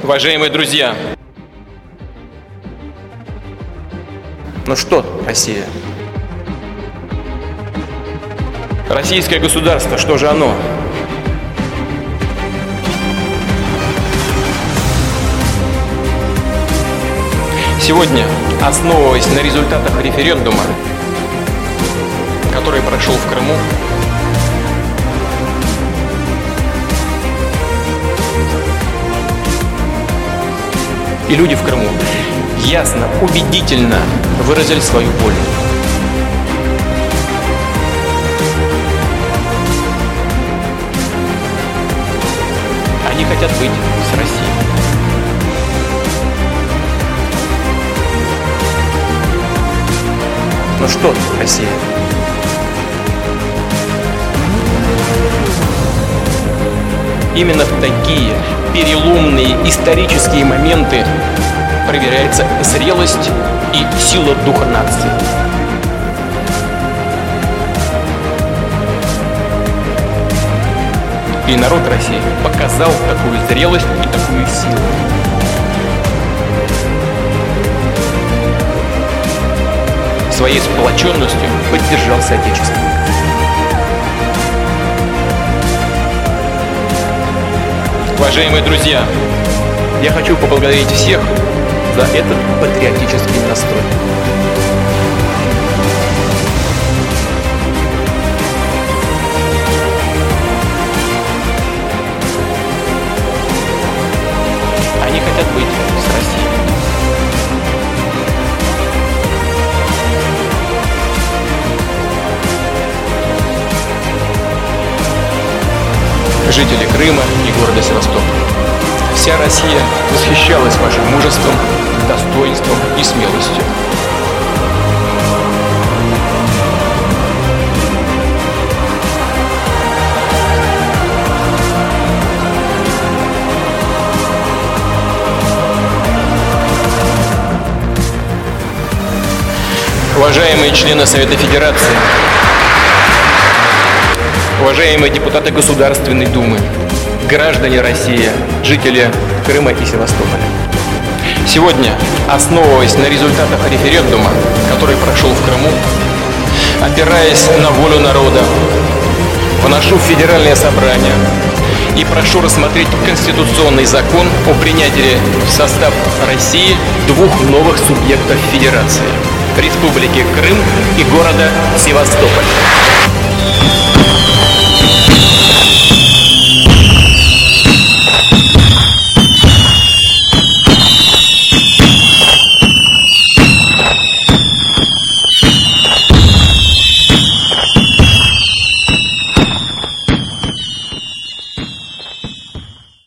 Уважаемые друзья, ну что Россия? Российское государство, что же оно? Сегодня, основываясь на результатах референдума, который прошел в Крыму, и люди в Крыму ясно, убедительно выразили свою боль. Они хотят быть с Россией. Ну что, Россия? Именно в такие переломные исторические моменты проверяется зрелость и сила духа нации. И народ России показал такую зрелость и такую силу. Своей сплоченностью поддержал соотечественников. Уважаемые друзья, я хочу поблагодарить всех за этот патриотический настрой. Они хотят быть с Россией. Жители Крыма и города Севастополя. Вся Россия восхищалась вашим мужеством, достоинством и смелостью. Уважаемые члены Совета Федерации, уважаемые депутаты Государственной Думы, граждане России, жители Крыма и Севастополя. Сегодня, основываясь на результатах референдума, который прошел в Крыму, опираясь на волю народа, вношу в Федеральное собрание и прошу рассмотреть конституционный закон о принятии в состав России двух новых субъектов Федерации – Республики Крым и города Севастополь.